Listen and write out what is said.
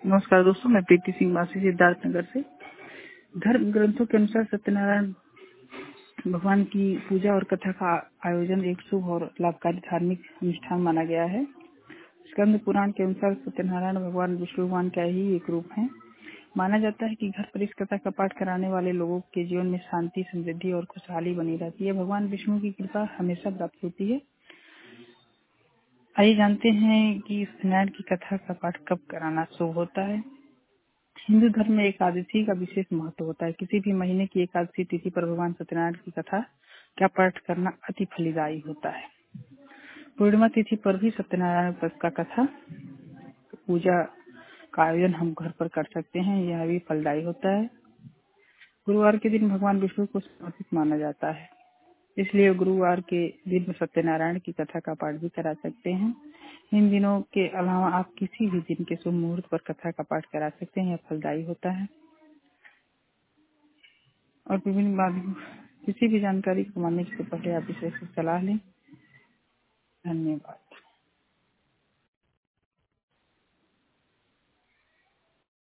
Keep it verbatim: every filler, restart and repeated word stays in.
नमस्कार दोस्तों, मैं प्रीति सिंह वासी सिद्धार्थ नगर से। धर्म ग्रंथों के अनुसार सत्यनारायण भगवान की पूजा और कथा का आयोजन एक शुभ और लाभकारी धार्मिक अनुष्ठान माना गया है। स्कंद पुराण के अनुसार सत्यनारायण भगवान विष्णु भगवान का ही एक रूप है। माना जाता है कि घर पर इस कथा का पाठ कराने वाले लोगों के जीवन में शांति, समृद्धि और खुशहाली बनी रहती है। भगवान विष्णु की कृपा हमेशा प्राप्त होती है। आइए जानते हैं कि सत्यनारायण की कथा का पाठ कब कराना शुभ होता है। हिंदू धर्म में एकादशी का विशेष महत्व होता है। किसी भी महीने की एकादशी तिथि पर भगवान सत्यनारायण की कथा का पाठ करना अति फलदायी होता है। पूर्णिमा तिथि पर भी सत्यनारायण व्रत का कथा पूजा का आयोजन हम घर पर कर सकते हैं, यह भी फलदायी होता है। गुरुवार के दिन भगवान विष्णु को समर्पित माना जाता है, इसलिए गुरुवार के दिन सत्यनारायण की कथा का पाठ भी करा सकते हैं। इन दिनों के अलावा आप किसी भी दिन के शुभ मुहूर्त पर कथा का पाठ करा सकते हैं, यह फलदायी होता है। और विभिन्न बात किसी भी जानकारी को मानने से पहले आप इसे सलाह लें। धन्यवाद।